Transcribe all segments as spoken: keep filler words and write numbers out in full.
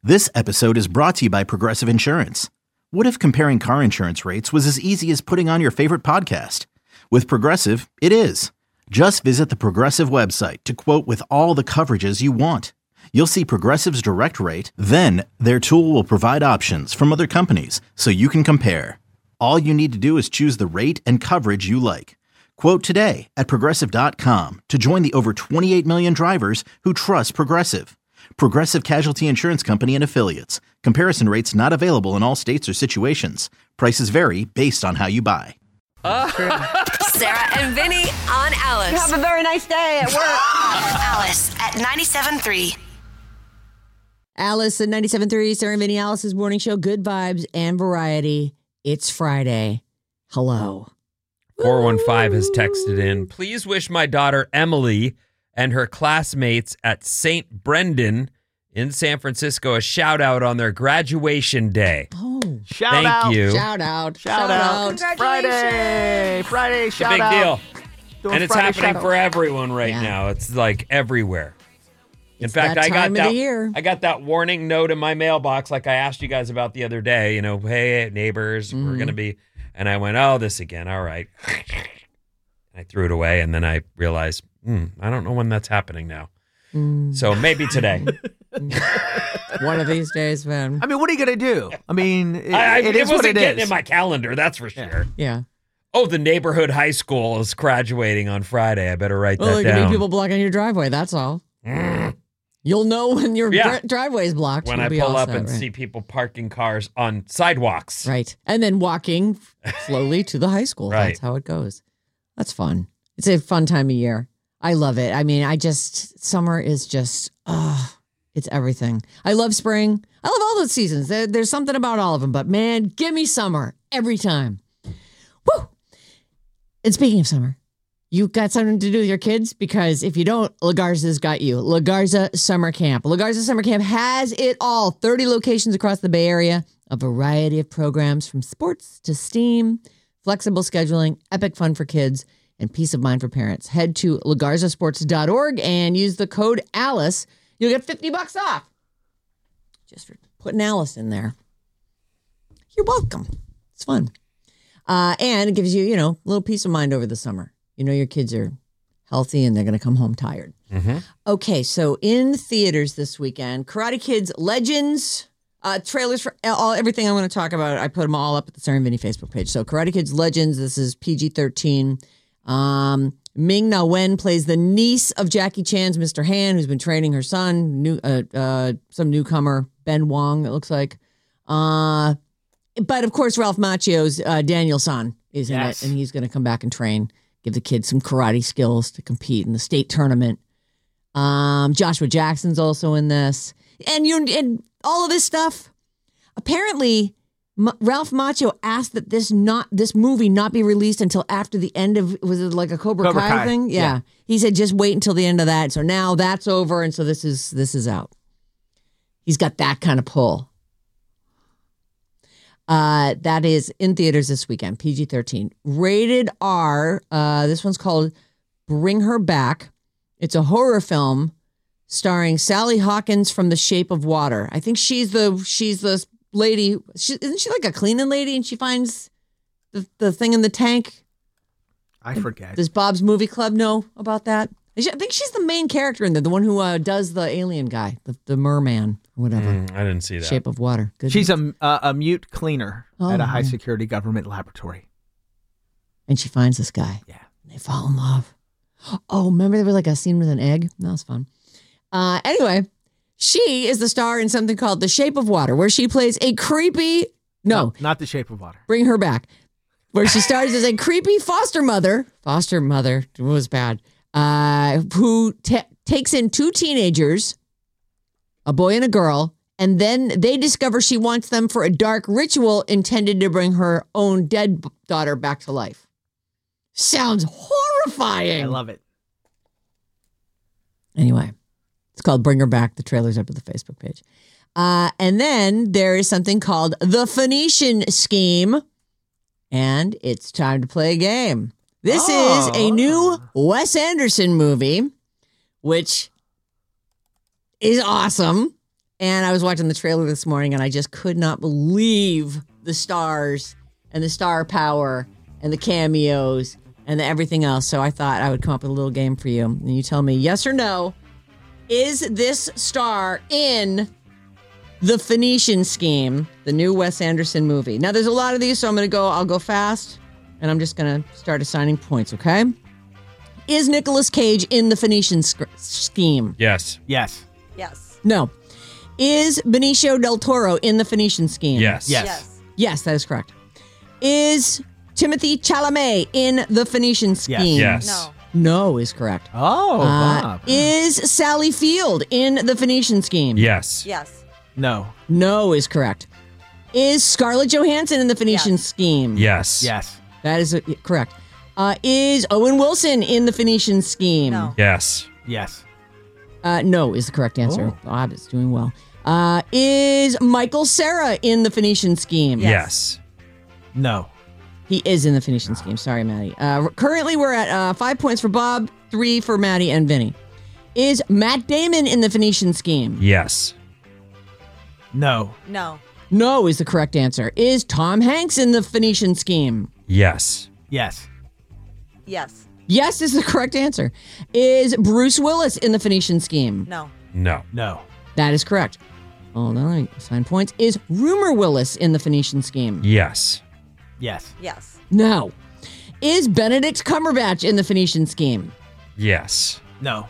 This episode is brought to you by Progressive Insurance. What if comparing car insurance rates was as easy as putting on your favorite podcast? With Progressive, it is. Just visit the Progressive website to quote with all the coverages you want. You'll see Progressive's direct rate, then their tool will provide options from other companies so you can compare. All you need to do is choose the rate and coverage you like. Quote today at progressive dot com to join the over twenty-eight million drivers who trust Progressive. Progressive Casualty Insurance Company and Affiliates. Comparison rates not available in all states or situations. Prices vary based on how you buy. Uh, Sarah and Vinny on Alice. You have a very nice day at work. Alice at ninety-seven point three. Alice at ninety-seven point three, Sarah and Vinny, Alice's morning show, good vibes and variety. It's Friday. Hello. four one five has texted in, please wish my daughter Emily and her classmates at Saint Brendan in San Francisco a shout out on their graduation day. Oh, shout Thank out. you. Shout out. Shout, shout out. out. Friday. Friday, It's shout a big out. deal. Doing And it's Friday happening shout for out. everyone right Yeah. now. It's like everywhere. In It's fact, that I got time of that the year. I got that warning note in my mailbox like I asked you guys about the other day, you know, hey neighbors, Mm-hmm. we're going to be, and I went, oh, this again. All right. I threw it away and then I realized, hmm, I don't know when that's happening now. Mm. So maybe today. One of these days, man. I mean, what are you going to do? I mean, it, I, I, it it is what wasn't it getting is. in my calendar, that's for sure. Yeah. Oh, the neighborhood high school is graduating on Friday. I better write Well, that there can down. be people blocking your driveway. That's all. Mm. You'll know when your Yeah. dri- driveway is blocked. When You'll I be pull all up set, and right? see people parking cars on sidewalks. Right. And then walking slowly to the high school. Right. That's how it goes. That's fun. It's a fun time of year. I love it. I mean, I just, summer is just, oh, it's everything. I love spring. I love all those seasons. There, there's something about all of them, but man, give me summer every time. Woo! And speaking of summer, you've got something to do with your kids because if you don't, La Garza's got you. La Garza Summer Camp. La Garza Summer Camp has it all. thirty locations across the Bay Area, a variety of programs from sports to STEAM, flexible scheduling, epic fun for kids, and peace of mind for parents. Head to la garza sports dot org and use the code ALICE. You'll get fifty bucks off. Just for putting Alice in there. You're welcome. It's fun. Uh, and it gives you, you know, a little peace of mind over the summer. You know your kids are healthy and they're going to come home tired. Mm-hmm. Okay, so in theaters this weekend, Karate Kids Legends, uh, trailers for all everything I'm going to talk about. I put them all up at the Sarah and Vinny Facebook page. So Karate Kids Legends, this is P G thirteen. Um, Ming Na Wen plays the niece of Jackie Chan's Mister Han, who's been training her son, new uh, uh, some newcomer, Ben Wong, it looks like. Uh, but of course, Ralph Macchio's uh, Daniel San is in Yes. it, and he's going to come back and train, give the kids some karate skills to compete in the state tournament. Um, Joshua Jackson's also in this, and you and all of this stuff. Apparently, M- Ralph Macchio asked that this not this movie not be released until after the end of was it like a Cobra, Cobra Kai, Kai, thing? Yeah. yeah. He said just wait until the end of that. So now that's over, and so this is this is out. He's got that kind of pull. Uh, that is in theaters this weekend, P G thirteen. Rated R, uh, this one's called Bring Her Back. It's a horror film starring Sally Hawkins from The Shape of Water. I think she's the she's the lady. She, isn't she like a cleaning lady? And she finds the, the thing in the tank. I forget. Does Bob's Movie Club know about that? I think she's the main character in there, the one who uh, does the alien guy, the, the merman or whatever. Mm, I didn't see that. Shape of Water. Good. She's a, uh, a mute cleaner Oh, at a yeah. high security government laboratory. And she finds this guy. Yeah. And they fall in love. Oh, remember there was like a scene with an egg? That was fun. Uh, anyway, she is the star in something called The Shape of Water, where she plays a creepy, no, Not The Shape of Water. Bring Her Back, where she stars as a creepy foster mother, foster mother, it was bad, uh, who ta takes in two teenagers, a boy and a girl, and then they discover she wants them for a dark ritual intended to bring her own dead daughter back to life. Sounds horrifying. I love it. Anyway, it's called Bring Her Back. The trailer's up at the Facebook page. Uh, and then there is something called The Phoenician Scheme. And it's time to play a game. This Oh. is a new Wes Anderson movie, which is awesome. And I was watching the trailer this morning, and I just could not believe the stars and the star power and the cameos and the everything else. So I thought I would come up with a little game for you. And you tell me yes or no. Is this star in The Phoenician Scheme, the new Wes Anderson movie? Now, there's a lot of these, so I'm going to go, I'll go fast, and I'm just going to start assigning points, okay? Is Nicolas Cage in The Phoenician sc- Scheme? Yes. Yes. Yes. No. Is Benicio del Toro in The Phoenician Scheme? Yes. Yes. Yes. Yes, that is correct. Is Timothy Chalamet in The Phoenician Scheme? Yes. No. No is correct. Oh, Uh, Bob. is Sally Field in The Phoenician Scheme? Yes. Yes. No. No is correct. Is Scarlett Johansson in The Phoenician Yes. Scheme? Yes. Yes. That is uh, correct. Uh, is Owen Wilson in The Phoenician Scheme? No. Yes. Yes. Uh, no is the correct answer. Oh. Bob is doing well. Uh, is Michael Cera in The Phoenician Scheme? Yes. No. He is in The Phoenician Scheme. Sorry, Maddie. Uh, currently, we're at uh, five points for Bob, three for Maddie and Vinny. Is Matt Damon in The Phoenician Scheme? Yes. No. No. No is the correct answer. Is Tom Hanks in The Phoenician Scheme? Yes. Yes. Yes. Yes is the correct answer. Is Bruce Willis in The Phoenician Scheme? No. No. No. That is correct. Hold on, let me assign points. Is Rumor Willis in The Phoenician Scheme? Yes. Yes. Yes. No. Is Benedict Cumberbatch in The Phoenician Scheme? Yes. No.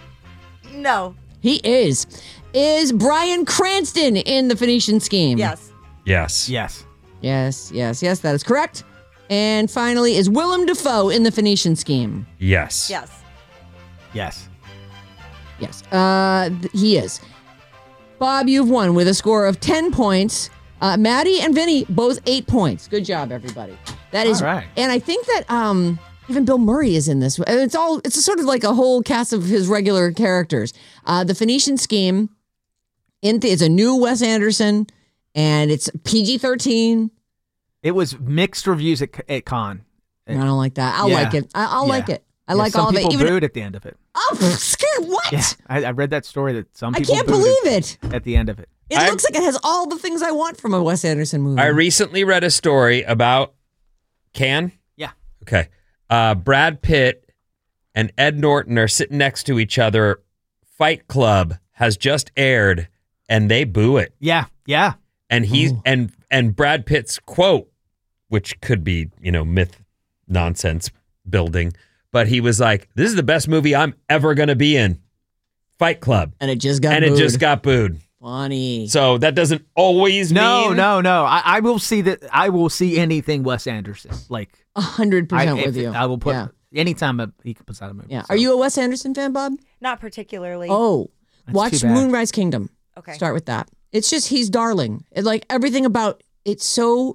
No. He is. Is Bryan Cranston in The Phoenician Scheme? Yes. Yes. Yes. Yes, yes, yes, that is correct. And finally, is Willem Dafoe in The Phoenician Scheme? Yes. Yes. Yes. Yes, uh, th- he is. Bob, you've won with a score of ten points. Uh, Maddie and Vinny, both eight points. Good job, everybody. That is, All right. and I think that um, even Bill Murray is in this. And It's all, it's a sort of like a whole cast of his regular characters. Uh, the Phoenician Scheme in th- it's a new Wes Anderson, and it's P G thirteen. It was mixed reviews at, at con. I don't like that. I'll Yeah. like it. I- I'll Yeah. like it. I Yeah, like some all of it. people Even booed at the end of it. oh, scared what? Yeah, I, I read that story that some I people can't booed believe it. at the end of it. It I'm- looks like it has all the things I want from a Wes Anderson movie. I recently read a story about Can. Yeah. Okay. Uh, Brad Pitt and Ed Norton are sitting next to each other. Fight Club has just aired, and they boo it. Yeah. Yeah. And he's Oh. and and Brad Pitt's quote, which could be you know myth, nonsense building, but he was like, "This is the best movie I'm ever gonna be in." Fight Club, and it just got and booed. it just got booed. funny. So that doesn't always No, mean no, no. I, I will see that. I will see anything Wes Anderson. Like A hundred I, percent if with it- you. I will put Yeah. anytime a, he puts out a movie. Yeah. so. Are you a Wes Anderson fan, Bob? Not particularly. Oh, That's watch too bad. Moonrise Kingdom. Okay. Start with that. It's just he's darling. It, like everything about it's so.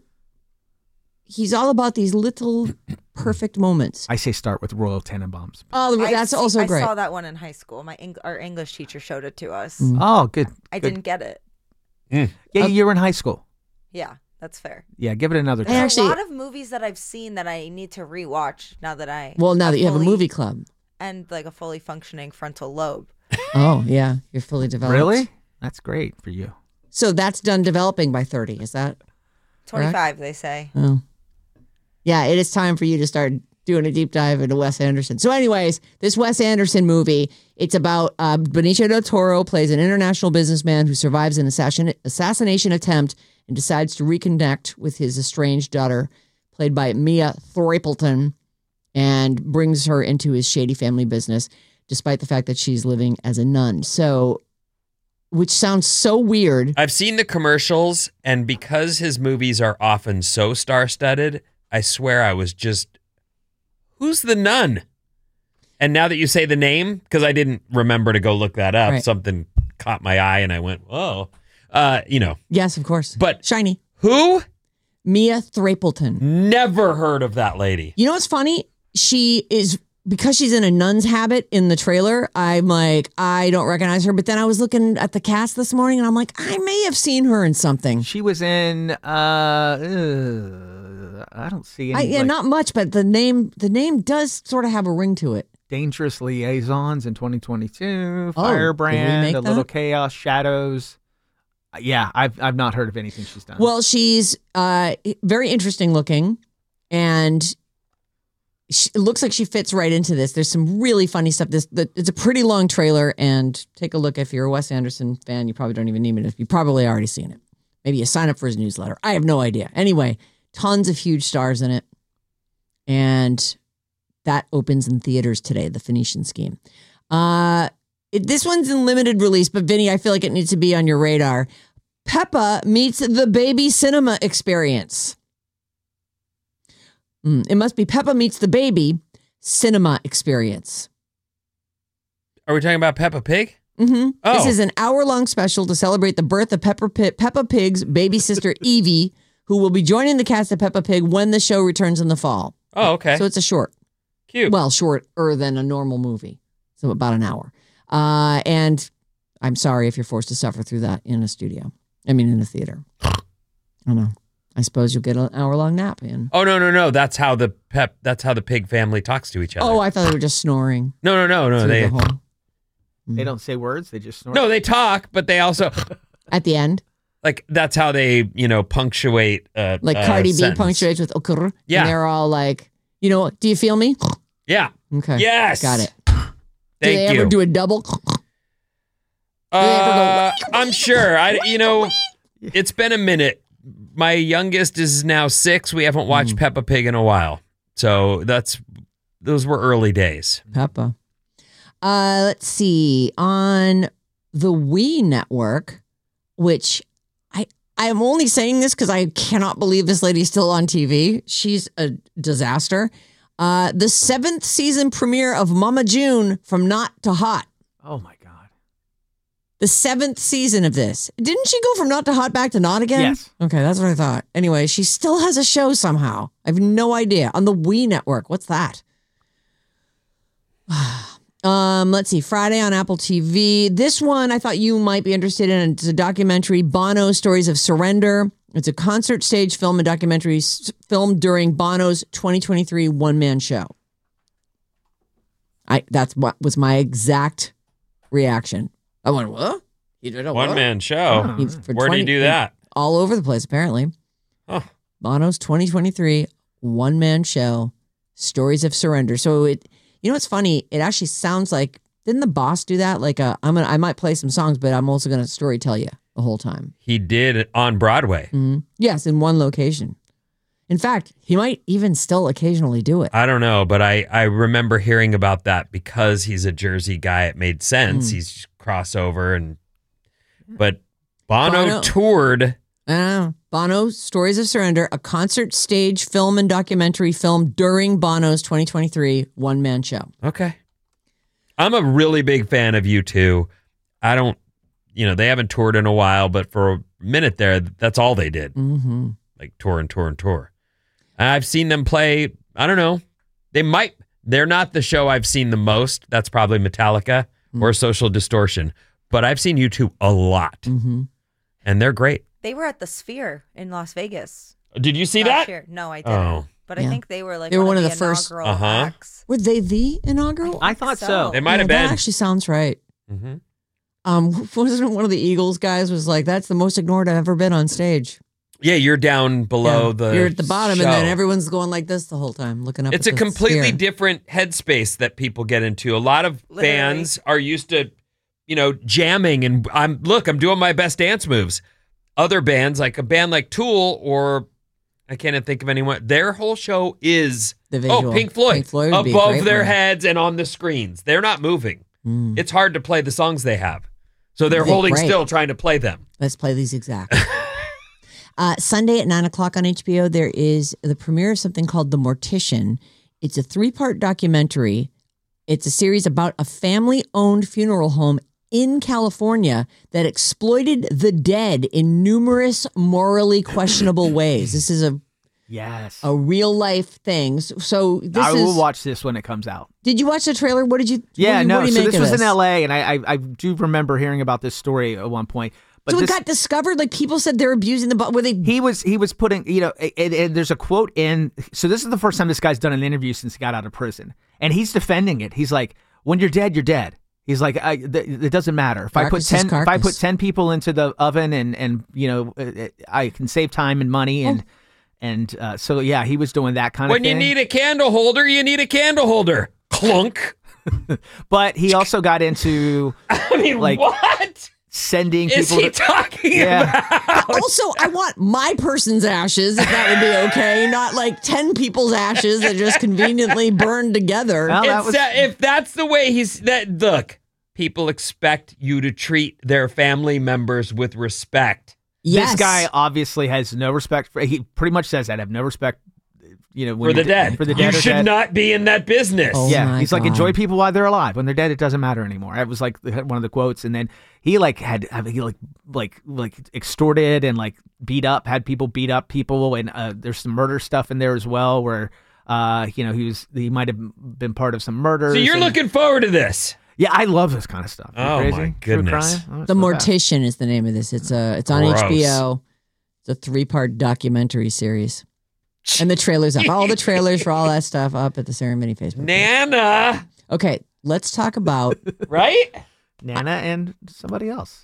He's all about these little perfect moments. I say start with Royal Tenenbaums. Oh, I that's see- also I great. saw that one in high school. My Eng- our English teacher showed it to us. Mm. Oh, good. I good. didn't get it. Yeah, Uh, you were in high school. Yeah, that's fair. Yeah, give it another I try. There's actually- a lot of movies that I've seen that I need to rewatch now that I Well, now that you have a fully- movie club. and like a fully functioning frontal lobe. Oh yeah, you're fully developed. Really? That's great for you. So that's done developing by thirty. Is that? twenty-five, they say. Oh. Yeah, it is time for you to start doing a deep dive into Wes Anderson. So anyways, this Wes Anderson movie, it's about uh, Benicio del Toro plays an international businessman who survives an assassin- assassination attempt and decides to reconnect with his estranged daughter, played by Mia Thorapleton, and brings her into his shady family business, despite the fact that she's living as a nun. So, which sounds so weird. I've seen the commercials, and because his movies are often so star-studded, I swear I was just, who's the nun? And now that you say the name, because I didn't remember to go look that up, Right. something caught my eye, and I went, "Oh, uh, you know." Yes, of course. But Shiny. who? Mia Thorapleton. Never heard of that lady. You know what's funny? She is, because she's in a nun's habit in the trailer, I'm like, I don't recognize her. But then I was looking at the cast this morning and I'm like, I may have seen her in something. She was in. Uh, uh I don't see I, any. yeah, like, not much, but the name the name does sort of have a ring to it. Dangerous Liaisons in twenty twenty-two. Oh, did we Firebrand. make A Little that? Chaos. Shadows. Yeah, I've I've not heard of anything she's done. Well, she's uh, very interesting looking, and she, it looks like she fits right into this. There's some really funny stuff. This the, it's a pretty long trailer, and take a look. If you're a Wes Anderson fan, you probably don't even need it. You've probably already seen it. Maybe you sign up for his newsletter. I have no idea. Anyway, tons of huge stars in it, and that opens in theaters today. The Phoenician Scheme. Uh, it, this one's in limited release, but Vinny, I feel like it needs to be on your radar. Peppa meets the baby cinema experience. Mm, it must be Peppa meets the baby cinema experience. Are we talking about Peppa Pig? Mm-hmm. Oh. This is an hour-long special to celebrate the birth of Peppa, Pig, Peppa Pig's baby sister Evie, who will be joining the cast of Peppa Pig when the show returns in the fall. Oh, okay. So it's a short. Cute. Well, shorter than a normal movie. So about an hour. Uh, and I'm sorry if you're forced to suffer through that in a studio. I mean, in a theater. I don't know. I suppose you'll get an hour-long nap in. Oh, no, no, no. That's how the pep. That's how the pig family talks to each other. Oh, I thought they were just snoring. No, no, no, no. through They the whole- They don't say words. They just snort. no, they talk, but they also At the end. like that's how they you know punctuate. Uh, Like uh, Cardi B sentence. punctuates with okur. Yeah. And they're all like, you know, do you feel me? Yeah. Okay. Yes. Got it. Thank do they you. ever do a double? Uh, they ever I'm sure. I you know, it's been a minute. My youngest is now six. We haven't watched Mm. Peppa Pig in a while, so that's those were early days. Peppa. Uh, let's see. On the Wii network, which I I am only saying this because I cannot believe this lady's still on T V. She's a disaster. Uh, the seventh season premiere of Mama June from Not to Hot. Oh my god. The seventh season of this. Didn't she go from Not to Hot back to Not again? Yes. Okay, that's what I thought. Anyway, she still has a show somehow. I have no idea. On the Wii network. What's that? Um, let's see, Friday on Apple T V. This one I thought you might be interested in. It's a documentary, Bono Stories of Surrender. It's a concert stage film and documentary s- filmed during Bono's twenty twenty-three one-man show. I That's what was my exact reaction. I went, what? He did a One what? man show. He- for Where do you 20 do that? All over the place, apparently. Huh. Bono's twenty twenty-three one-man show, Stories of Surrender. So it, you know what's funny? It actually sounds like, didn't the boss do that? Like, a, I'm gonna, I might play some songs, but I'm also going to story tell you the whole time. He did on Broadway. Mhm. Yes, in one location. In fact, he might even still occasionally do it. I don't know, but I, I remember hearing about that because he's a Jersey guy. It made sense. Mm. He's crossover and, but Bono, Bono- toured. I don't know. Bono, Stories of Surrender, a concert stage film and documentary filmed during Bono's twenty twenty-three one-man show. Okay. I'm a really big fan of U two. I don't, you know, they haven't toured in a while, but for a minute there, that's all they did. Mm-hmm. Like tour and tour and tour. And I've seen them play, I don't know. They might, they're not the show I've seen the most. That's probably Metallica Mm. or Social Distortion. But I've seen U two a lot. Mm-hmm. And they're great. They were at the Sphere in Las Vegas. Did you see last that? year. No, I didn't. Oh. But Yeah. I think they were like They were one, one of of the, the first- inaugural Uh-huh. acts. Were they the inaugural? I thought so. so. They might Yeah, have that been. actually sounds right. Mm-hmm. Um, wasn't one of the Eagles guys was like, "That's the most ignored I've ever been on stage." Yeah, you're down below Yeah. the You're at the bottom, and then show. everyone's going like this the whole time, looking up. It's at a the completely sphere. different headspace that people get into. A lot of Literally. fans are used to, you know, jamming and I'm look, I'm doing my best dance moves. Other bands, like a band like Tool or I can't even think of anyone, their whole show is The visual. oh Pink Floyd, Pink Floyd would be a above great their one. heads and on the screens. They're not moving. Mm. It's hard to play the songs they have, so they're They're holding great. still trying to play them. Let's play these exactly. uh, Sunday at nine o'clock on H B O, there is the premiere of something called The Mortician. It's a three-part documentary. It's a series about a family-owned funeral home in California that exploited the dead in numerous morally questionable ways. This is a Yes. a real life thing. So, so this I is. will watch this when it comes out. Did you watch the trailer? What did you? Yeah, what, do you- no. What do you So make this of was this? in L A, and I, I I do remember hearing about this story at one point. But So this, it got discovered. Like people said, they're abusing the. bu- Were they? he was he was putting, you know, and, and there's a quote in. So this is the first time this guy's done an interview since he got out of prison, and he's defending it. He's like, "When you're dead, you're dead." He's like, I, th- it doesn't matter if I put Carcass is ten if I put carcass. ten people into the oven and and you know uh, I can save time and money and and uh, so yeah, he was doing that kind When of thing. you need a candle holder, you need a candle holder. Clunk. But he also got into I mean, like what sending is people. he to, talking Yeah. about? Also, I want my person's ashes, if that would be okay, not like ten people's ashes that just conveniently burned together. Well, that It's was- that- if that's the way he's that look, people expect you to treat their family members with respect. Yes. This guy obviously has no respect for. He pretty much says that. I have no respect. You know, when For the you're dead. For the you dead. or should dead. not be in that business. Oh. Yeah, my he's like, God. enjoy people while they're alive. When they're dead, it doesn't matter anymore. That was like the- one of the quotes. And then he like had he like like like extorted and like beat up, had people beat up people, and uh, there's some murder stuff in there as well, where uh you know he was he might have been part of some murders. So you're and- looking forward to this. Yeah, I love this kind of stuff. You Oh, crazy? my True goodness. crime? Oh, it's The so best. Mortician is the name of this. It's a it's on Gross. H B O. It's a three-part documentary series. And the trailer's up. All the trailers for all that stuff up at the Sarah and Vinny Facebook page. Nana, Okay, let's talk about right? Nana and somebody else.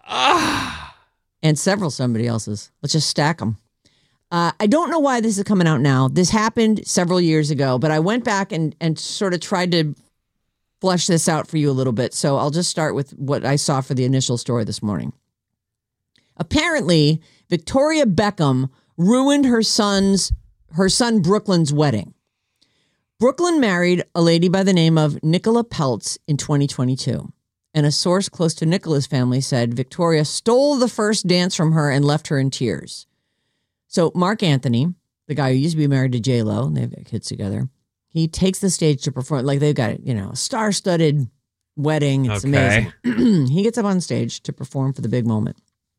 Ah. and several somebody else's. Let's just stack them. Uh, I don't know why this is coming out now. This happened several years ago, but I went back and, and sort of tried to flesh this out for you a little bit. So I'll just start with what I saw for the initial story this morning. Apparently, Victoria Beckham ruined her son's her son Brooklyn's wedding. Brooklyn married a lady by the name of Nicola Peltz in twenty twenty-two. And a source close to Nicola's family said Victoria stole the first dance from her and left her in tears. So Mark Anthony, the guy who used to be married to J-Lo, and they've got kids together, he takes the stage to perform. Like they've got, you know, a star-studded wedding. It's Okay. amazing. He gets up on stage to perform for the big moment.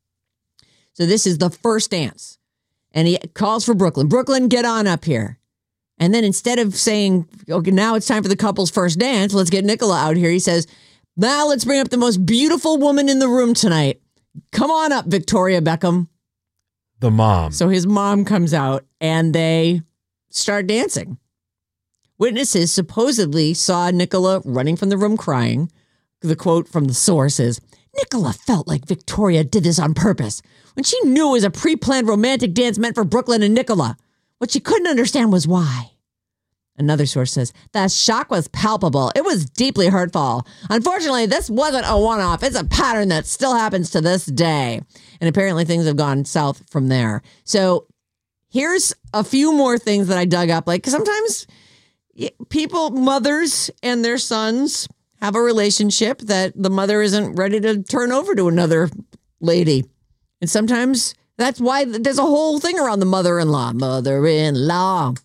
So this is the first dance. And he calls for Brooklyn. Brooklyn, get on up here. And then instead of saying, okay, now it's time for the couple's first dance, let's get Nicola out here, he says, now let's bring up the most beautiful woman in the room tonight. Come on up, Victoria Beckham. The mom. So his mom comes out and they start dancing. Witnesses supposedly saw Nicola running from the room crying. The quote from the source is, Nicola felt like Victoria did this on purpose when she knew it was a pre-planned romantic dance meant for Brooklyn and Nicola. What she couldn't understand was why. Another source says, the shock was palpable. It was deeply hurtful. Unfortunately, this wasn't a one-off. It's a pattern that still happens to this day. And apparently things have gone south from there. So here's a few more things that I dug up. Like, 'cause sometimes people, mothers and their sons have a relationship that the mother isn't ready to turn over to another lady. And sometimes that's why there's a whole thing around the mother-in-law. Mother-in-law.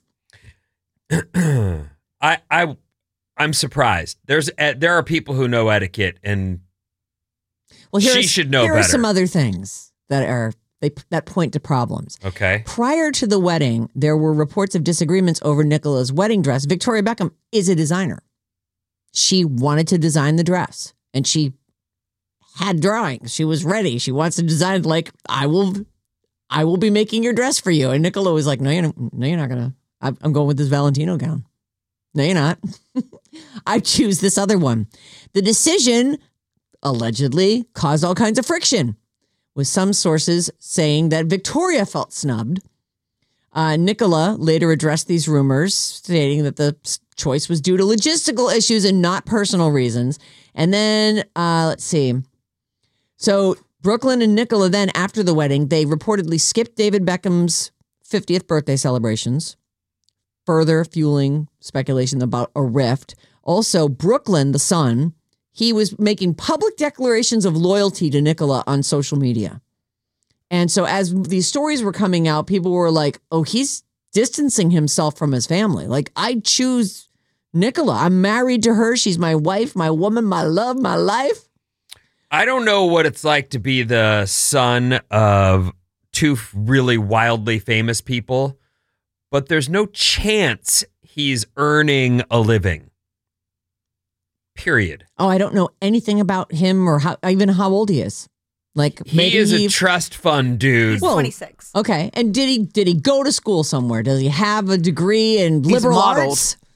I I I'm surprised. There's uh, there are people who know etiquette, and Well, here She are- should know Here are better. some other things that are they that point to problems. okay. Prior to the wedding, there were reports of disagreements over Nicola's wedding dress. Victoria Beckham is a designer. She wanted to design the dress, and she had drawings. She was ready. She wants to design like I will, I will be making your dress for you. And Nicola was like, "No, you're not, no, you're not gonna. I'm I'm going with this Valentino gown. No, you're not. I choose this other one." The decision allegedly caused all kinds of friction, with some sources saying that Victoria felt snubbed. Uh, Nicola later addressed these rumors, stating that the s- choice was due to logistical issues and not personal reasons. And then, uh, let's see. So Brooklyn and Nicola then, after the wedding, they reportedly skipped David Beckham's fiftieth birthday celebrations, further fueling speculation about a rift. Also, Brooklyn, the son, he was making public declarations of loyalty to Nicola on social media. And so as these stories were coming out, people were like, oh, he's distancing himself from his family. Like, I choose Nicola. I'm married to her. She's my wife, my woman, my love, my life. I don't know what it's like to be the son of two really wildly famous people, but there's no chance he's earning a living. Period. Oh, I don't know anything about him or how, even how old he is. Like, He maybe is he, a trust fund dude. He's Whoa. twenty-six. okay. And did he did he go to school somewhere? Does he have a degree in He's liberal modeled. arts?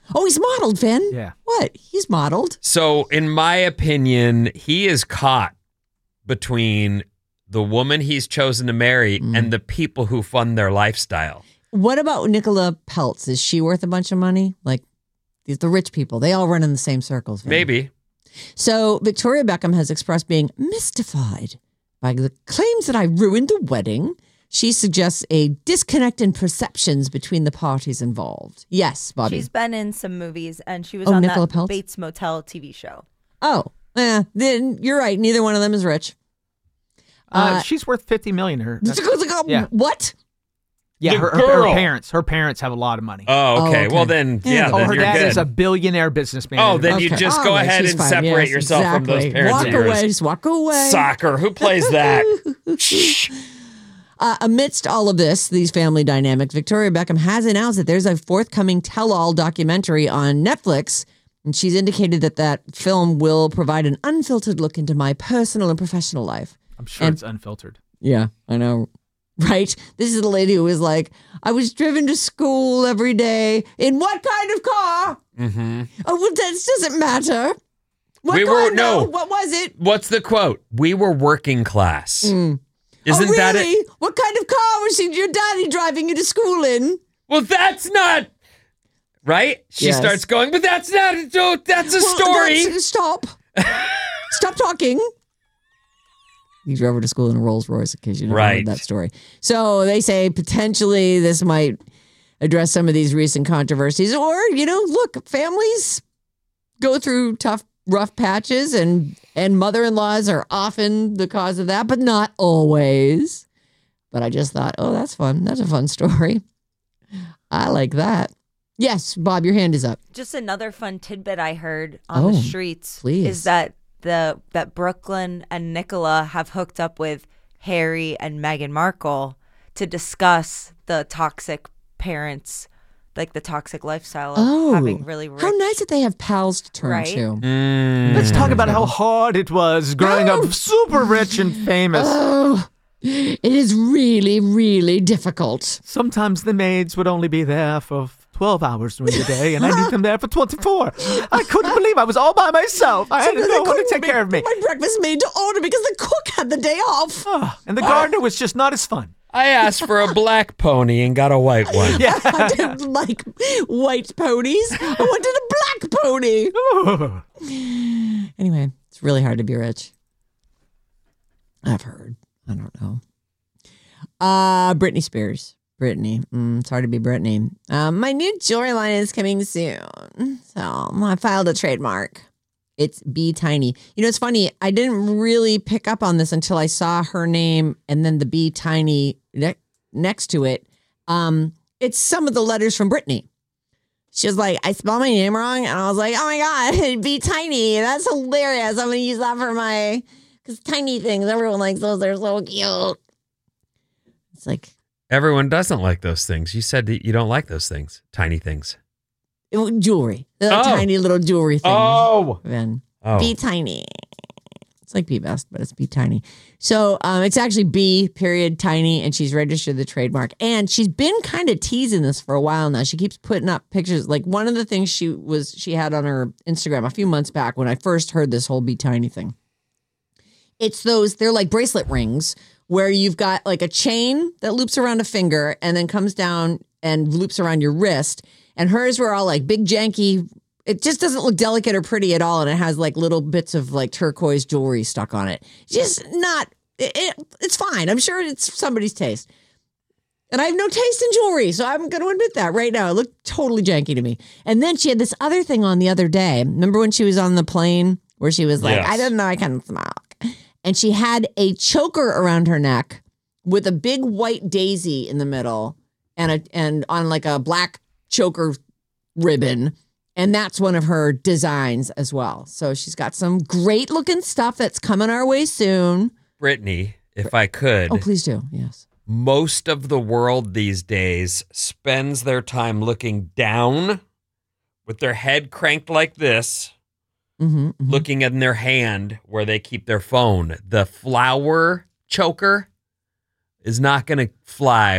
Oh, he's modeled, Finn. Yeah. What? He's modeled. So, in my opinion, he is caught between the woman he's chosen to marry Mm. and the people who fund their lifestyle. What about Nicola Peltz? Is she worth a bunch of money? Like these the rich people, they all run in the same circles. Finn. Maybe. So Victoria Beckham has expressed being mystified by the claims that I ruined the wedding. She suggests a disconnect in perceptions between the parties involved. Yes, Bobby. She's been in some movies, and she was Oh, on Nicola that Peltz? Bates Motel T V show. oh, yeah. Then you're right. Neither one of them is rich. Uh, Uh, she's worth fifty million. Her, Yeah. What? yeah, The her, her, girl. her parents. Her parents have a lot of money. Oh, okay. Oh, okay. Well, then, Yeah, yeah, the- oh, then her you're dad good. is a billionaire businessman. Oh, then you Okay. just All go right, ahead she's and fine. separate Yes, yourself from those exactly. parents Walk of yours. away. Just walk away. Soccer. Who plays that? Shh. Uh, amidst all of this, these family dynamics, Victoria Beckham has announced that there's a forthcoming tell-all documentary on Netflix, and she's indicated that that film will provide an unfiltered look into my personal and professional life. I'm sure And- it's unfiltered. Yeah, I know. Right? This is the lady who was like, I was driven to school every day. In what kind of car? Mm-hmm. Oh, well, that doesn't matter. What We car? were- no. What was it? What's the quote? We were working class. Mm. Isn't oh, really? that it? What kind of car was your daddy driving you to school in? Well, that's not right. She Yes. starts going, but that's not. oh, That's a Well, story. that's- Stop. Stop talking. He drove her to school in a Rolls Royce in case you never Right. heard that story. So they say potentially this might address some of these recent controversies. Or, you know, look, families go through tough, rough patches, and, and mother-in-laws are often the cause of that, but not always. But I just thought, oh, that's fun. That's a fun story. I like that. Yes, Bob, your hand is up. Just another fun tidbit I heard on Oh, the streets please. is that the that Brooklyn and Nicola have hooked up with Harry and Meghan Markle to discuss the toxic parents, like the toxic lifestyle of Oh, having really rich. how nice that they have pals to turn Right? to. Mm. Let's talk about how hard it was growing up super rich and famous. Oh, it is really, really difficult. Sometimes the maids would only be there for twelve hours during the day, and I need them there for twenty-four. I couldn't believe I was all by myself. I had Sometimes no I one to couldn't take make care of me. My breakfast made to order because the cook had the day off. Ah, and the gardener was just not as fun. I asked for a black pony and got a white one. Yeah. I didn't like white ponies. I wanted a black pony. Anyway, it's really hard to be rich. I've heard. I don't know. Uh, Britney Spears. Britney. Mm, it's hard to be Britney. Um, my new jewelry line is coming soon. So I filed a trademark. It's B Tiny. You know, it's funny. I didn't really pick up on this until I saw her name and then the B Tiny ne- next to it. Um, it's some of the letters from Britney. She was like, I spelled my name wrong. And I was like, oh my God, B Tiny. That's hilarious. I'm going to use that for my, because tiny things, everyone likes those. They're so cute. It's like, Everyone doesn't like those things. You said that you don't like those things. Tiny things. it- jewelry. They're like Oh. tiny little jewelry things. Oh. Then Oh. Be Tiny. It's like Be Best, but it's Be Tiny. So um, it's actually B period Tiny, and she's registered the trademark. And she's been kind of teasing this for a while now. She keeps putting up pictures. Like one of the things she was she had on her Instagram a few months back when I first heard this whole Be Tiny thing. It's those, they're like bracelet rings where you've got like a chain that loops around a finger and then comes down and loops around your wrist. And hers were all like big janky. It just doesn't look delicate or pretty at all. And it has like little bits of like turquoise jewelry stuck on it. Just not, it, it, it's fine. I'm sure it's somebody's taste. And I have no taste in jewelry, so I'm going to admit that right now. It looked totally janky to me. And then she had this other thing on the other day. Remember when she was on the plane where she was like, Yes. I didn't know I can smoke. And she had a choker around her neck with a big white daisy in the middle and a and on like a black choker ribbon. And that's one of her designs as well. So she's got some great looking stuff that's coming our way soon. Brittany, if I could, Oh, please do. Yes. most of the world these days spends their time looking down with their head cranked like this, Mm-hmm, mm-hmm. looking in their hand where they keep their phone. The flower choker is not going to fly with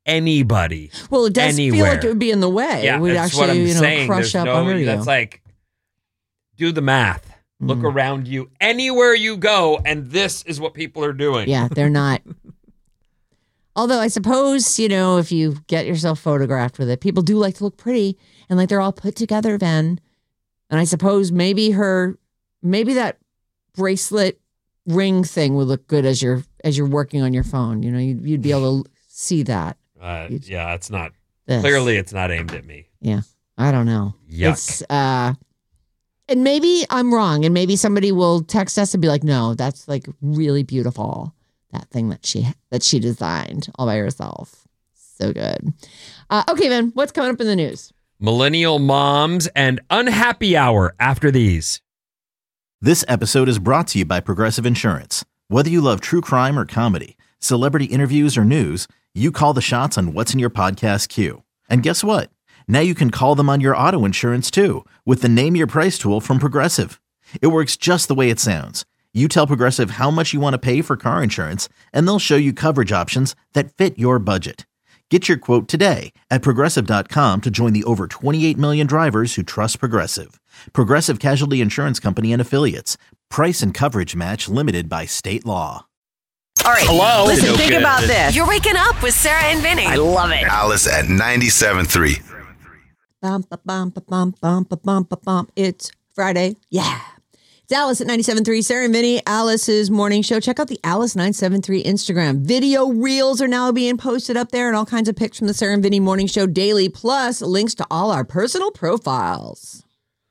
anybody. Well, it does anywhere. feel like it would be in the way. Yeah, it would that's actually, what I'm you know, saying. crush There's up no, under you. That's like, do the math. Look Mm. around you anywhere you go, and this is what people are doing. Yeah, they're not. Although I suppose, you know, if you get yourself photographed with it, people do like to look pretty and like they're all put together then. And I suppose maybe her, maybe that bracelet ring thing would look good as you're as you're working on your phone. You know, you'd, you'd be able to see that. Uh, yeah, it's not. This. Clearly, it's not aimed at me. Yeah, I don't know. Yuck. It's, uh, and maybe I'm wrong, and maybe somebody will text us and be like, "No, that's like really beautiful. That thing that she that she designed all by herself, so good." Uh, okay, man, what's coming up in the news? Millennial moms and unhappy hour after these. This episode is brought to you by Progressive Insurance. Whether you love true crime or comedy, celebrity interviews or news, you call the shots on what's in your podcast queue. And guess what? Now you can call them on your auto insurance too with the Name Your Price tool from Progressive. It works just the way it sounds. You tell Progressive how much you want to pay for car insurance, and they'll show you coverage options that fit your budget. Get your quote today at Progressive dot com to join the over twenty-eight million drivers who trust Progressive. Progressive Casualty Insurance Company and Affiliates. Price and coverage match limited by state law. All right. Hello. Listen, No think good. about this. You're waking up with Sarah and Vinny. I love it. Alice at ninety-seven point three. Bum, ba, bum, ba, bum, bum, ba, bum, ba, bum. It's Friday. Yeah. It's Alice at ninety-seven point three. Sarah and Vinny, Alice's morning show. Check out the Alice nine seven three Instagram. Video reels are now being posted up there and all kinds of pics from the Sarah and Vinny morning show daily, plus links to all our personal profiles.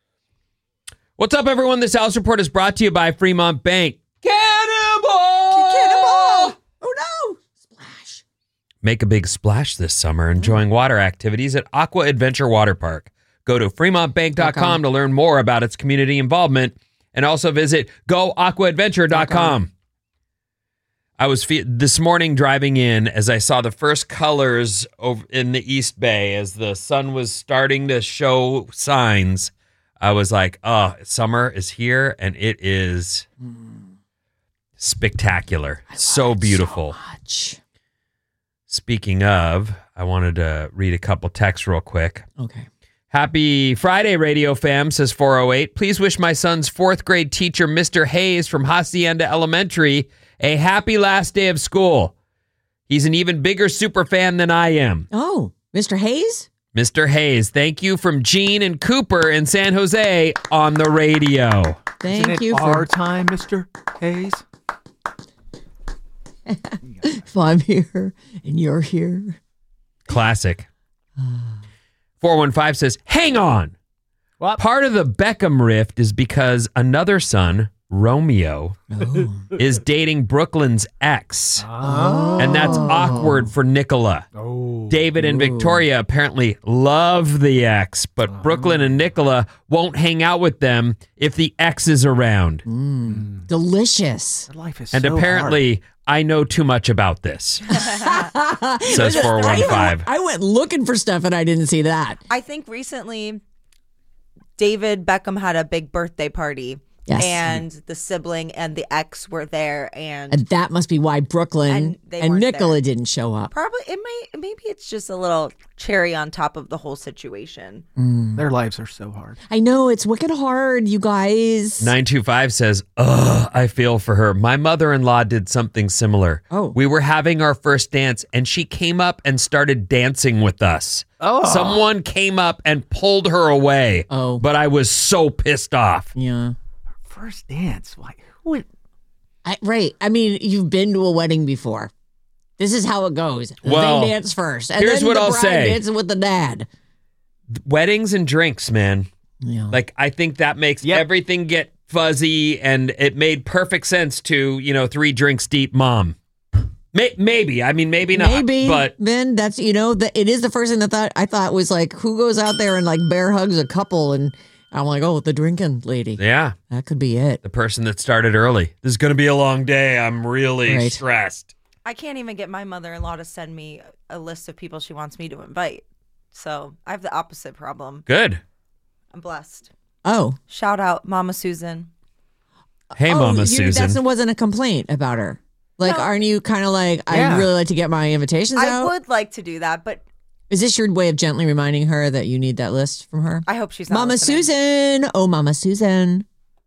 What's up, everyone? This Alice Report is brought to you by Fremont Bank. Cannonball! Cannonball! Oh no! Splash. Make a big splash this summer enjoying water activities at Aqua Adventure Water Park. Go to fremont bank dot com to learn more about its community involvement and also visit go aqua adventure dot com. I was fe- this morning driving in as I saw the first colors over in the East Bay as the sun was starting to show signs. I was like, oh, summer is here and it is spectacular. So beautiful. So much. Speaking of, I wanted to read a couple texts real quick. Okay. Happy Friday, Radio Fam, says four oh eight. Please wish my son's fourth grade teacher, Mister Hayes from Hacienda Elementary, a happy last day of school. He's an even bigger super fan than I am. Oh, Mister Hayes? Mister Hayes, thank you from Gene and Cooper in San Jose on the radio. Thank Isn't it you our for time, Mister Hayes? if I'm here and you're here. Classic. four one five says, hang on. What? Part of the Beckham rift is because another son, Romeo, Oh. is dating Brooklyn's ex. Oh. And that's awkward for Nicola. Oh. David and Victoria apparently love the ex, but Brooklyn and Nicola won't hang out with them if the ex is around. Mm. Delicious. Life is And so apparently, I know too much about this, says four one five. I went looking for stuff and I didn't see that. I think recently David Beckham had a big birthday party. Yes. And the sibling and the ex were there, and And that must be why Brooklyn And and, they weren't Nicola there. didn't show up. probably it may maybe it's just a little cherry on top of the whole situation. hard. Their lives are so hard. I know, it's wicked hard, you guys. nine two five says, ugh, I feel for her. My mother-in-law did something similar. Oh. We were having our first dance, and she came up and started dancing with us. Oh. Someone came up and pulled her away. Oh. But I was so pissed off. Yeah. First dance. Like, who would... I, right. I mean, you've been to a wedding before. This is how it goes. Well, they dance first. And here's then what the I'll bride say. dances with the dad. Weddings and drinks, man. Yeah. Like, I think that makes Yep. everything get fuzzy, and it made perfect sense to, you know, three drinks deep mom. May- maybe. I mean, maybe not. Maybe, But then that's, you know, the, it is the first thing that thought I thought was like, who goes out there and like bear hugs a couple? And I'm like, oh, the drinking lady. yeah, That could be it. the person that started early. This is going to be a long day. I'm really Right. stressed. I can't even get my mother-in-law to send me a list of people she wants me to invite. So I have the opposite problem. Good. I'm blessed. Oh. Shout out Mama Susan. Hey, oh, Mama you, Susan. That wasn't a complaint about her. Like, No. aren't you kind of like, Yeah. I'd really like to get my invitations I out? would like to do that, but Is this your way of gently reminding her that you need that list from her? I hope she's not Mama listening. Susan. Oh, Mama Susan.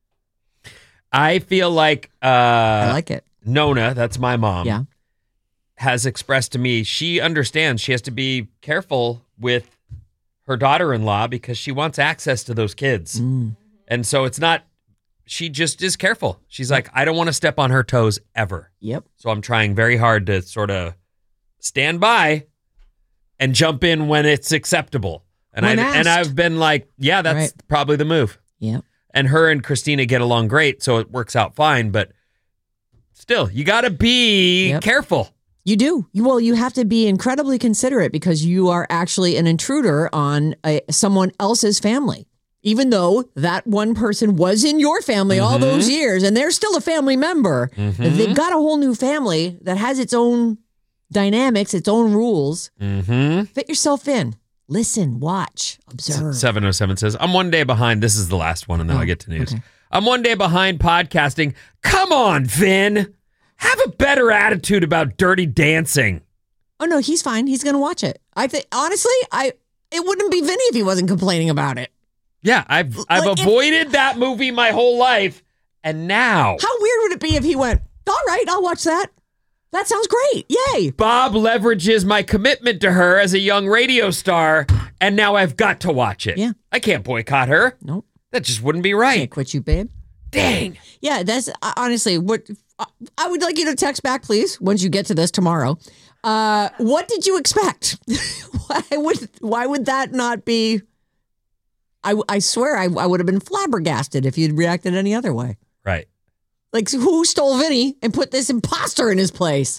I feel like uh, I like it. Nona, that's my mom, Yeah. has expressed to me she understands she has to be careful with her daughter-in-law because she wants access to those kids. Mm. And so it's not, she just is careful. She's like, I don't want to step on her toes ever. Yep. So I'm trying very hard to sort of stand by and jump in when it's acceptable. And, I, When and asked. I've been like, yeah, that's Right. probably the move. Yep. And her and Christina get along great, so it works out fine. But still, you got to be Yep. careful. You do. You, well, you have to be incredibly considerate because you are actually an intruder on a, someone else's family. Even though that one person was in your family all those years and they're still a family member, they've got a whole new family that has its own dynamics, its own rules. Mm-hmm. Fit yourself in. Listen, watch, observe. seven oh seven says, I'm one day behind. This is the last one, and then Oh, I'll get to news. okay. I'm one day behind podcasting. Come on, Vin. Have a better attitude about Dirty Dancing. Oh no, he's fine. He's going to watch it. I think honestly, I it wouldn't be Vinny if he wasn't complaining about it. Yeah, I've I've Like, if- avoided that movie my whole life, and now How weird would it be if he went, all right, I'll watch that. That sounds great. Yay. Bob leverages my commitment to her as a young radio star, and now I've got to watch it. Yeah. I can't boycott her. Nope. That just wouldn't be Can't right. quit you, babe. Dang. Yeah, that's uh, honestly what uh, I would like you to text back, please, once you get to this tomorrow. Uh, what did you expect? why would why would that not be? I, I swear I, I would have been flabbergasted if you'd reacted any other way. Right. Like, who stole Vinny and put this imposter in his place?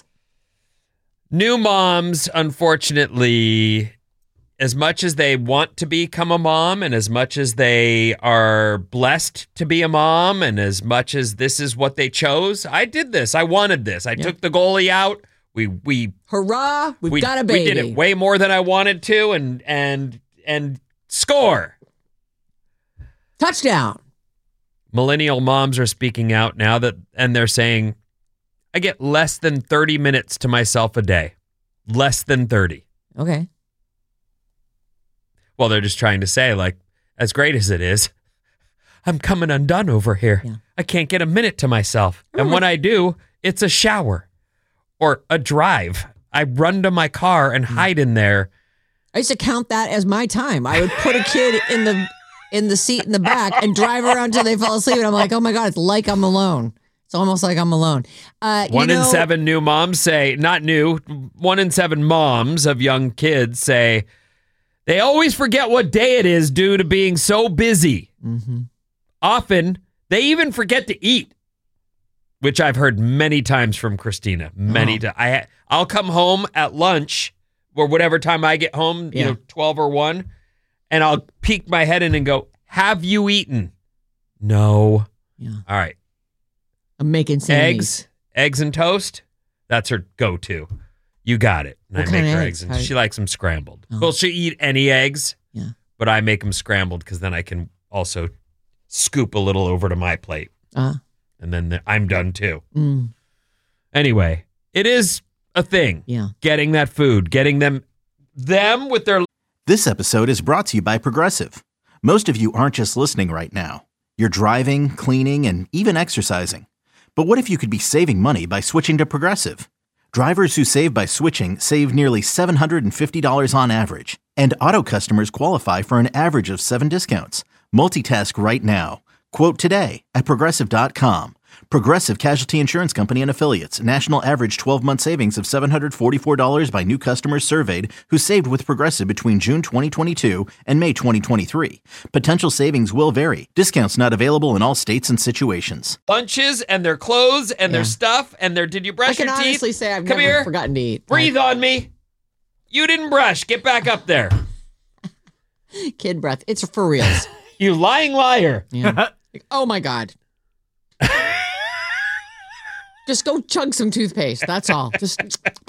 New moms, unfortunately, as much as they want to become a mom and as much as they are blessed to be a mom and as much as this is what they chose, I did this. I wanted this. I Yeah. took the goalie out. We we Hurrah! We've we, got a baby. we did it way more than I wanted to and and and score. Touchdown. Millennial moms are speaking out now that and they're saying I get less than thirty minutes to myself a day. Less than thirty. Okay. Well, they're just trying to say, like, as great as it is, I'm coming undone over here. Yeah. I can't get a minute to myself. And when I do, it's a shower or a drive. I run to my car and hide in there. I used to count that as my time. I would put a kid in the in the seat in the back and drive around until they fell asleep. And I'm like, oh my God, it's like I'm alone. It's almost like I'm alone. Uh, One you in know, seven new moms say, not new, one in seven moms of young kids say, they always forget what day it is due to being so busy. Mm-hmm. Often, they even forget to eat, which I've heard many times from Christina. Many Oh. times. I, I'll come home at lunch or whatever time I get home, you Yeah. know, twelve or one, and I'll peek my head in and go, have you eaten? No. Yeah. All right. I'm making Sammy's. Eggs, eggs and toast. That's her go-to. You got it. And What I kind make of her eggs? eggs. And How- she likes them scrambled. Oh. Well, she eat any eggs, Yeah. but I make them scrambled because then I can also scoop a little over to my plate, Uh, and then the, I'm done too. mm, Anyway, it is a thing. yeah. Getting that food, getting them, them with their. This episode is brought to you by Progressive. Most of you aren't just listening right now. You're driving, cleaning, and even exercising. But what if you could be saving money by switching to Progressive? Drivers who save by switching save nearly seven hundred fifty dollars on average. And auto customers qualify for an average of seven discounts. Multitask right now. Quote today at Progressive dot com. Progressive Casualty Insurance Company and Affiliates. National average twelve-month savings of seven hundred forty-four dollars by new customers surveyed who saved with Progressive between June twenty twenty-two and May twenty twenty-three. Potential savings will vary. Discounts not available in all states and situations. Lunches and their clothes and Yeah. their stuff and their. Did you brush I can your teeth? honestly say I've Come never here. forgotten to eat. Breathe on me. You didn't brush. Get back up there. Kid breath. It's for reals. You lying liar. Yeah. Oh my God. Just go chug some toothpaste. That's all. Just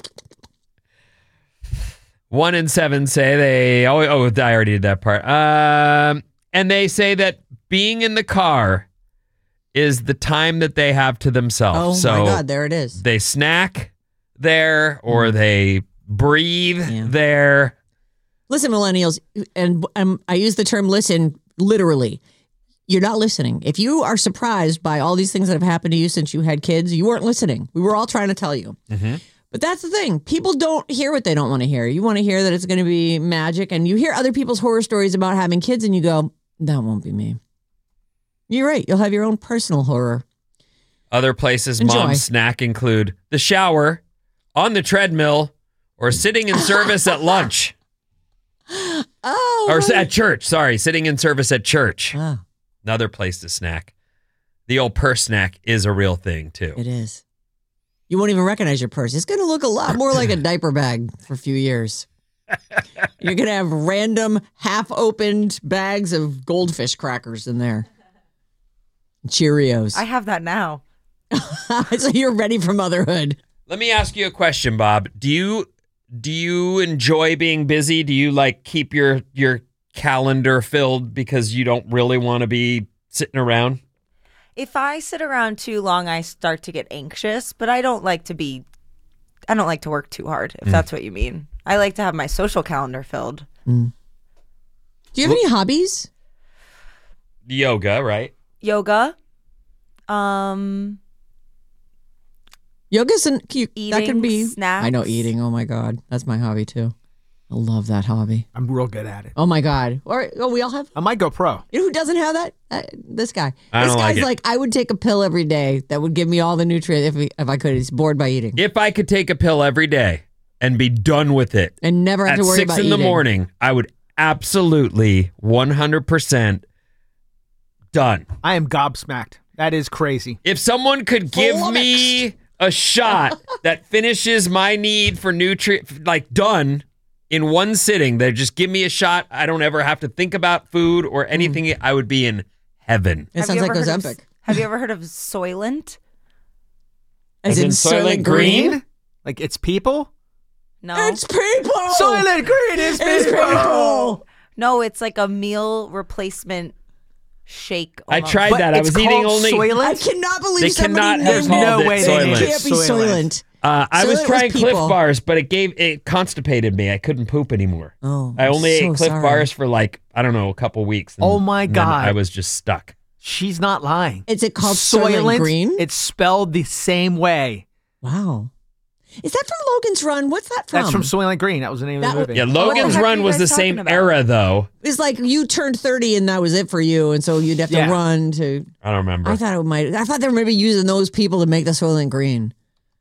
One in seven say they. Oh, oh, I already did that part. Um, and they say that being in the car is the time that they have to themselves. Oh so my God, there it is. they snack there or they breathe Yeah. there. Listen, millennials, and um, I use the term listen literally. You're not listening. If you are surprised by all these things that have happened to you since you had kids, you weren't listening. We were all trying to tell you. Mm-hmm. But that's the thing. People don't hear what they don't want to hear. You want to hear that it's going to be magic, and you hear other people's horror stories about having kids, and you go, that won't be me. You're right. You'll have your own personal horror. Other places Enjoy. moms snack include the shower, on the treadmill, or sitting in service at lunch. Oh. Or s- at church. Sorry, sitting in service at church. Oh, Another place to snack. The old purse snack is a real thing, too. it is. You won't even recognize your purse. It's going to look a lot more like a diaper bag for a few years. You're going to have random half-opened bags of goldfish crackers in there. Cheerios. I have that now. So you're ready for motherhood. Let me ask you a question, Bob. Do you do you enjoy being busy? Do you like keep your your calendar filled because you don't really want to be sitting around? If I sit around too long, I start to get anxious, but I don't like to be, I don't like to work too hard, if Mm. that's what you mean. I like to have my social calendar filled. Do you have any hobbies? Yoga, right? Yoga, um, Yoga's an, you, that can Eating be. snacks. I know eating. Oh my God. That's my hobby too. I love that hobby. I'm real good at it. Oh my God. Or, oh, we all have. I might go pro. You know who doesn't have that? Uh, this guy. I this don't like guy's it. like, I would take a pill every day that would give me all the nutrients if, we, if I could. He's bored by eating. If I could take a pill every day and be done with it And never have at to worry six about in the eating. morning, I would absolutely one hundred percent done. I am gobsmacked. That is crazy. If someone could give me a shot that finishes my need for nutrient, like done in one sitting, they just give me a shot. I don't ever have to think about food or anything. I would be in heaven. It Have sounds you like ever heard of- Ozempic. Have you ever heard of Soylent? As, As in, in Soylent Soylent Green? Green? Like it's people? No. It's people. Soylent Green is It's people. No, it's like a meal replacement shake. I almost. tried But that. I it's was eating called only. Soylent? I cannot believe They somebody cannot named have There's called no it way they Soylent. named It it can't be Soylent. Soylent. Uh, I Soylent was was trying Cliff people. Bars, but it gave it constipated me. I couldn't poop anymore. Oh, I only I'm ate so Cliff sorry. Bars for like I don't know a couple weeks. and- Oh my and then God. I was just stuck. She's not lying. Is it called Soylent Green? It's spelled the same way. Wow. Is that from Logan's Run? What's that from? That's from Soylent Green. That was the name That of the was- movie. Yeah, what the Logan's heck are Run you was the guys same talking about? era though. It's like you turned thirty and that was it for you, and so you'd have to Yeah. run to. I don't remember. I thought it might. I thought they were maybe using those people to make the Soylent Green.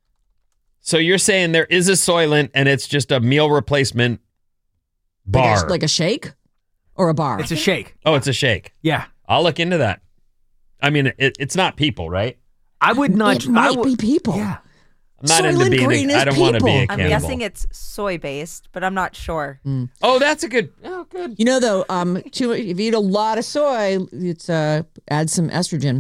So you're saying there is a Soylent and it's just a meal replacement bar. Like a, like a shake or a bar. It's a shake. oh, it's a shake. Yeah. I'll look into that. I mean, it, it's not people, right? I would not. it might I would, be people. Yeah. I'm not Soylent into being. Green A, is I don't want to be a people. I'm cannibal. guessing it's soy based, but I'm not sure. Oh, that's a good. Oh, good. You know, though, um, too, if you eat a lot of soy, it's uh, add some estrogen.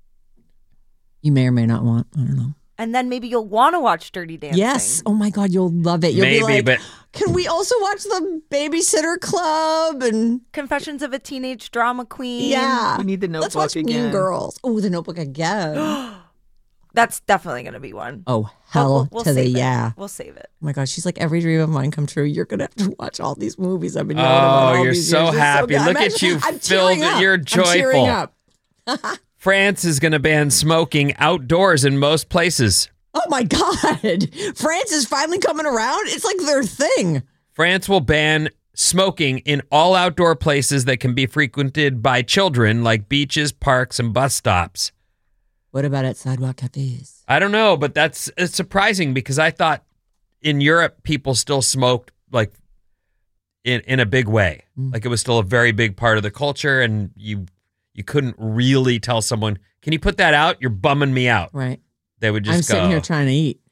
You may or may not want. I don't know. And then maybe you'll want to watch Dirty Dancing. Yes. Oh my God, you'll love it. You'll Maybe, be like, but can we also watch the Babysitter Club? And Confessions of a Teenage Drama Queen. yeah, We need the let's Notebook watch Mean again. Girls. Oh, the Notebook again. That's definitely going to be one. Oh But hell we'll, we'll to the save it. yeah. We'll save it. Oh my God, she's like every dream of mine come true. You're gonna have to watch all these movies I've been yelling about oh, all you're these so years. It's happy. good. Look I'm at you, I'm filled. tearing up. You're I'm tearing joyful. up. France is going to ban smoking outdoors in most places. Oh my God, France is finally coming around. It's like their thing. France will ban smoking in all outdoor places that can be frequented by children, like beaches, parks, and bus stops. What about at sidewalk cafes? I don't know, but that's it's surprising because I thought in Europe people still smoked like in in a big way. Mm. Like it was still a very big part of the culture, and you you couldn't really tell someone, "Can you put that out? You're bumming me out." Right. They would just I'm go, sitting here trying to eat.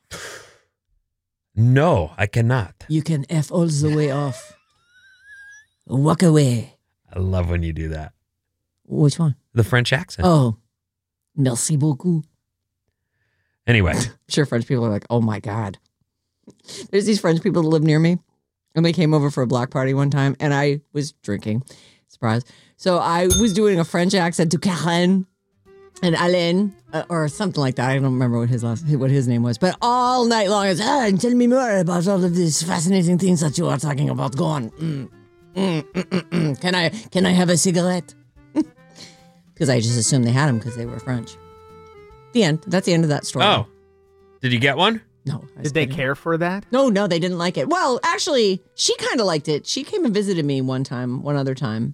"No, I cannot." You can F all the way off. Walk away. I love when you do that. Which one? The French accent. Oh, merci beaucoup. Anyway, I'm sure French people are like, oh my God. There's these French people that live near me, and they came over for a block party one time, and I was drinking. Surprise. So I was doing a French accent to Karen, and Alain, uh, or something like that. I don't remember what his last, what his name was. But all night long, it's, ah, tell me more about all of these fascinating things that you are talking about. Go on. Mm, mm, mm, mm, mm. Can I can I have a cigarette? Because I just assumed they had them because they were French. The end. That's the end of that story. Oh. Did you get one? No. I Did they didn't. care for that? No, no, they didn't like it. Well, actually, she kind of liked it. She came and visited me one time, one other time.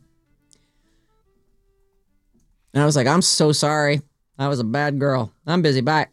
And I was like, I'm so sorry. I was a bad girl. I'm busy. Bye.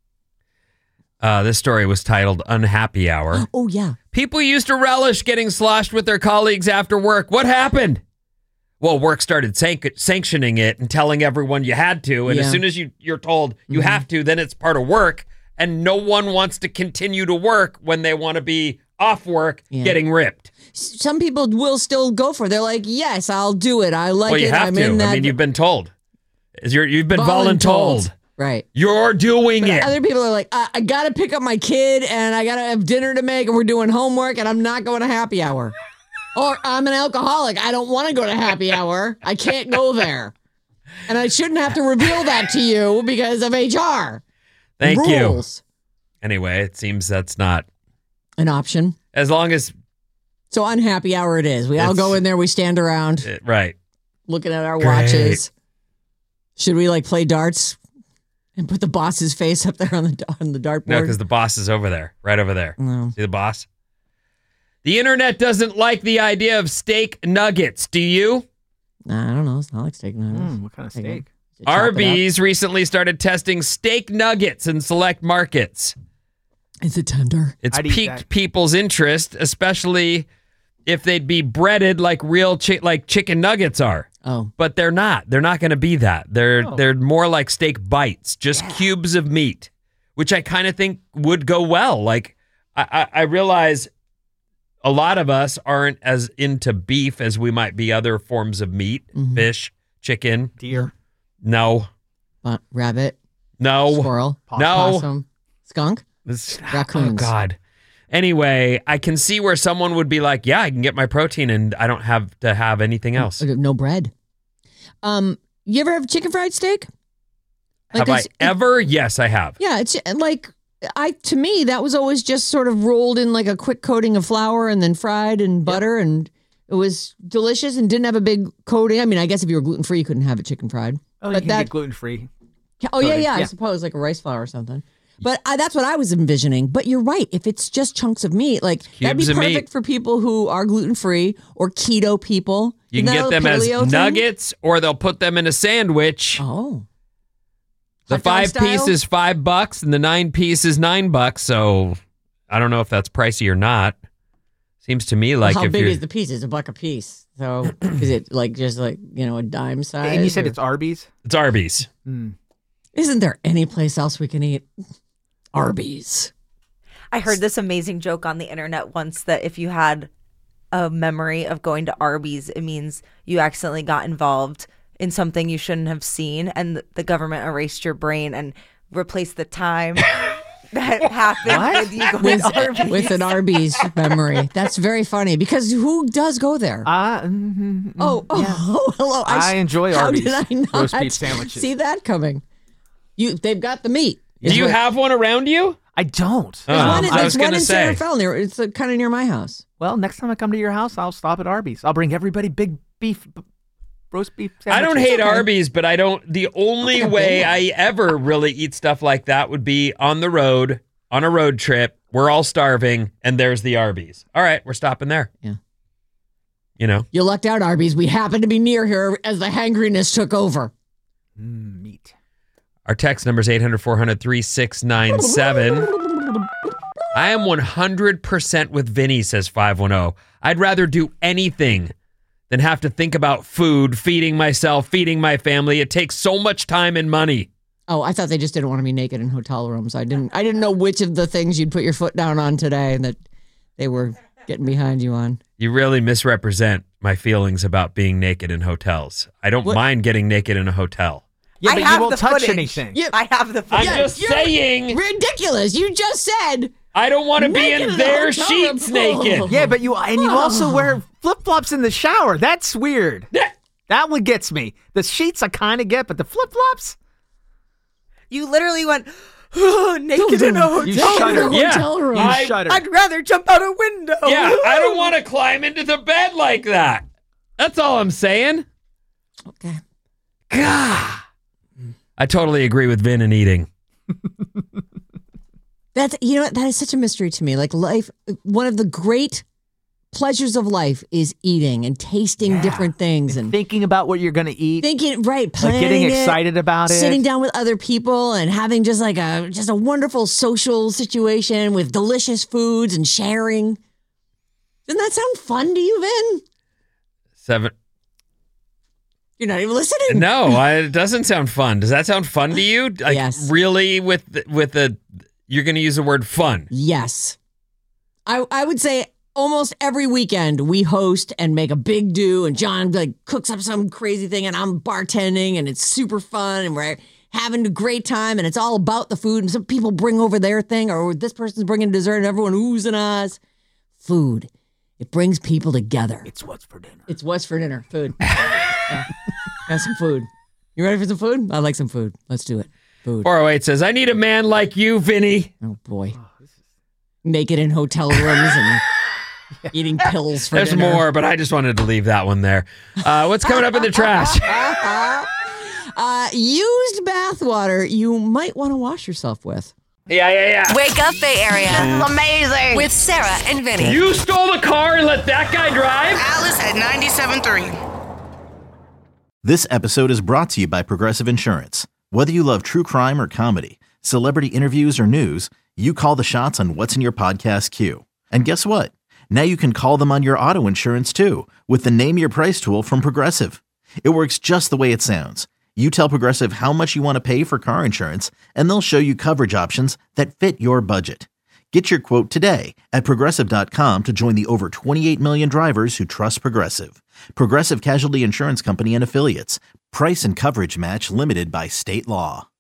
Uh, this story was titled Unhappy Hour. Oh, yeah. People used to relish getting sloshed with their colleagues after work. What happened? Well, work started sanc- sanctioning it and telling everyone you had to. And Yeah. as soon as you, you're told you Mm-hmm. have to, then it's part of work. And no one wants to continue to work when they want to be off work Yeah. getting ripped. S- Some people will still go for it. They're like, yes, I'll do it. I like well, you it. have I'm to. in that. I mean, you've been told. Is you're, you've been voluntold. voluntold. Right. You're doing But it. other people are like, I, I got to pick up my kid and I got to have dinner to make and we're doing homework and I'm not going to happy hour. Or I'm an alcoholic. I don't want to go to happy hour. I can't go there. And I shouldn't have to reveal that to you because of H R. Thank Rules. you. Anyway, it seems that's not An option. as long as So on happy hour it is. We all It's- go in there. We stand around uh, right. looking at our Great. watches. Should we like play darts and put the boss's face up there on the on the dartboard? No, because the boss is over there, right over there. No. See the boss? The internet doesn't like the idea of steak nuggets. Do you? Nah, I don't know. It's not like steak nuggets. Mm, what kind of steak? You chop it up. Arby's recently started testing steak nuggets in select markets. Is it tender? It's I'd eat piqued that. people's interest, especially if they'd be breaded like real chi- like chicken nuggets are. Oh. But they're not. They're not going to be that. They're Oh. they're more like steak bites, just cubes of meat, which I kind of think would go well. Like I, I, I realize a lot of us aren't as into beef as we might be other forms of meat, Mhm. fish, chicken. Deer. No, Uh, rabbit, no, squirrel, no. possum, skunk. This- Raccoons. Oh God. Anyway, I can see where someone would be like, "Yeah, I can get my protein, and I don't have to have anything else." Uh, No bread. Um, you ever have chicken fried steak? have I it's- ever? Yes, I have. Yeah, it's like I to me that was always just sort of rolled in like a quick coating of flour and then fried in butter, and it was delicious and didn't have a big coating. I mean, I guess if you were gluten free, you couldn't have it chicken fried. Oh, you But can that- get gluten free. Oh yeah, Coating, yeah, I yeah. suppose like a rice flour or something. But I, that's what I was envisioning. But you're right. If it's just chunks of meat, like that'd be Cubes of perfect meat. for people who are gluten free or keto people. You Isn't can that get a them as paleo thing? nuggets, or they'll put them in a sandwich. Oh, the Hot dog five style? piece is five bucks, and the nine piece is nine bucks. So I don't know if that's pricey or not. Seems to me like how if big you're is the piece? It's a buck a piece. So is it like just like you know a dime size? And you said or- it's Arby's? it's Arby's. Mm. Isn't there any place else we can eat? Arby's. I heard this amazing joke on the internet once that if you had a memory of going to Arby's, it means you accidentally got involved in something you shouldn't have seen, and th- the government erased your brain and replaced the time that happened What? with you going With, to Arby's. with an Arby's memory. That's very funny because who does go there? Uh, mm, mm, Oh, oh, oh, hello. I sh- enjoy How Arby's did I not roast beef sandwiches. see that coming? You, they've got the meat. Do you have one around you? I don't. Oh, There's one, in- I there's was one gonna in say. Santa Fe. Near, it's uh, kind of near my house. Well, next time I come to your house, I'll stop at Arby's. I'll bring everybody big beef, b- roast beef I sandwiches. don't hate okay. Arby's, but I don't. The only think I've way been there. I ever really eat stuff like that would be on the road, on a road trip. We're all starving, and there's the Arby's. All right, we're stopping there. Yeah. You know, You lucked out, Arby's. We happened to be near here as the hangriness took over. Mm, meat. our text number is eight hundred, four hundred, thirty-six ninety-seven. I am one hundred percent with Vinny, says five one zero. I'd rather do anything than have to think about food, feeding myself, feeding my family. It takes so much time and money. Oh, I thought they just didn't want to be naked in hotel rooms. I didn't. I didn't know which of the things you'd put your foot down on today that they were getting behind you on. You really misrepresent my feelings about being naked in hotels. I don't What? mind getting naked in a hotel. Yeah, I but have you won't the touch footage. anything. Yeah. I have the I'm footage. just you're saying, Ridiculous! You just said I don't want to be naked in in the their hotel sheets room. naked. Yeah, but you and you also wear flip flops in the shower. That's weird. That one gets me. The sheets I kind of get, but the flip flops. You literally went oh, naked in a hotel You shuddered. room. Yeah. Hotel room. You I- shuddered. I'd rather jump out a window. Yeah, I don't want to climb into the bed like that. That's all I'm saying. Okay. Gah. I totally agree with Vin and eating. That's, you know what? That is such a mystery to me. Like life, one of the great pleasures of life is eating and tasting Yeah. different things and Thinking about what you're going to eat. thinking, right, like planning getting it, excited about it. sitting down with other people and having just like a just a wonderful social situation with delicious foods and sharing. Doesn't that sound fun to you, Vin? Seven. You're not even listening. No, I, it doesn't sound fun. Does that sound fun to you? Like, Yes. Really, with the, with the, you're going to use the word fun. Yes. I I would say almost every weekend we host and make a big do, and John like cooks up some crazy thing, and I'm bartending, and it's super fun, and we're having a great time, and it's all about the food. And some people bring over their thing, or this person's bringing dessert, and everyone oohs and ahs. Food, it brings people together. It's what's for dinner. It's what's for dinner. Food. Yeah. Have some food. You ready for some food? I like some food. Let's do it. Food. four oh eight says, I need a man like you, Vinny. Oh boy. Naked in hotel rooms and eating pills for There's dinner. more, but I just wanted to leave that one there. Uh, what's coming up in the trash? uh, used bathwater you might want to wash yourself with. Yeah, yeah, yeah. Wake up, Bay Area. This is amazing. With Sarah and Vinny. You stole the car and let that guy drive? Alice at ninety-seven point three. This episode is brought to you by Progressive Insurance. Whether you love true crime or comedy, celebrity interviews or news, you call the shots on what's in your podcast queue. And guess what? Now you can call them on your auto insurance too with the Name Your Price tool from Progressive. It works just the way it sounds. You tell Progressive how much you want to pay for car insurance, and they'll show you coverage options that fit your budget. Get your quote today at Progressive dot com to join the over twenty-eight million drivers who trust Progressive. Progressive Casualty Insurance Company and Affiliates. Price and coverage match limited by state law.